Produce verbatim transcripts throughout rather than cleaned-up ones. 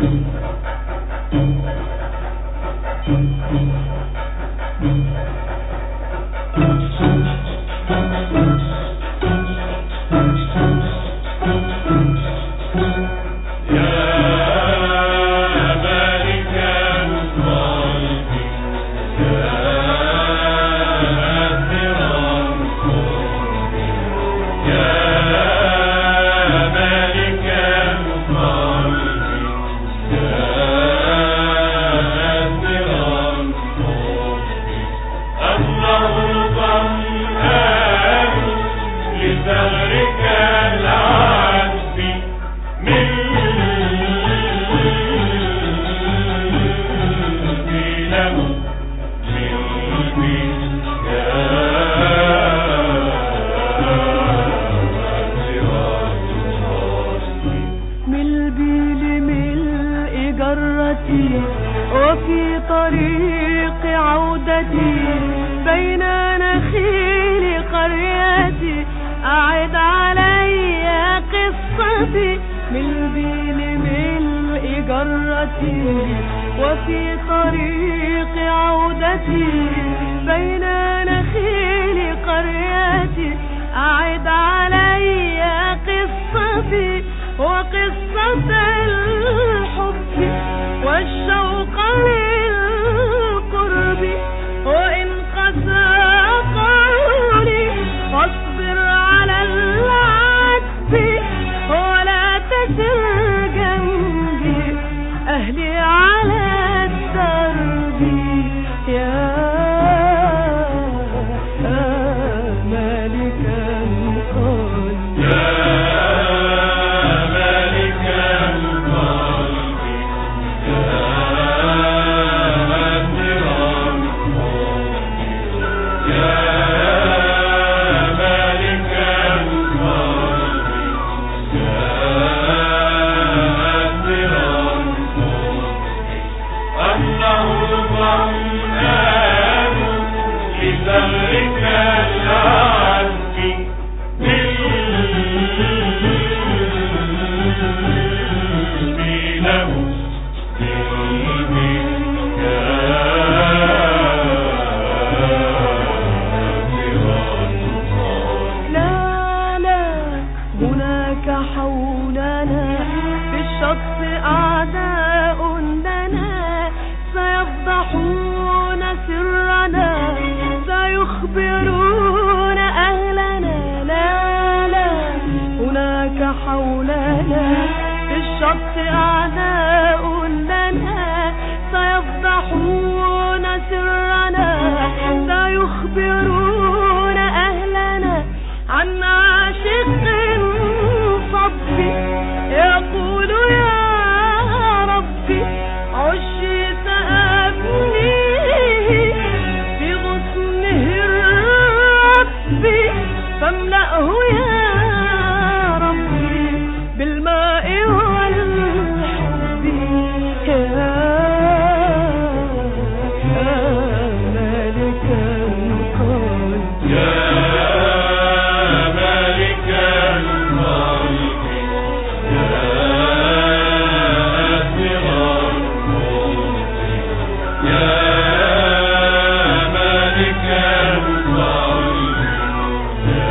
وفي طريق عودتي بين نخيل قريتي أعد علي قصتي من بين ملء جرتي. وفي طريق عودتي بين نخيل قريتي أعد علي قصتي وقصة الحب والشوق للقرب. وإن قسى قولي فاصبر على العتب ولا تسر جنبي أهلي على الدرب. يا مالك القلب حولنا في الشط أعداء لنا سيفضحون سرنا سيخبرون أهلنا. لا لا هناك حولنا في الشط أعداء لنا سيفضحون سرنا سيخبرون أهلنا عن عاشق يقول يا ربي عشت أبنيه بغصنه الرب فاملأه يا ربي بالماء والحب. يا مالك القلب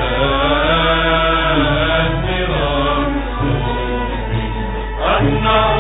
No.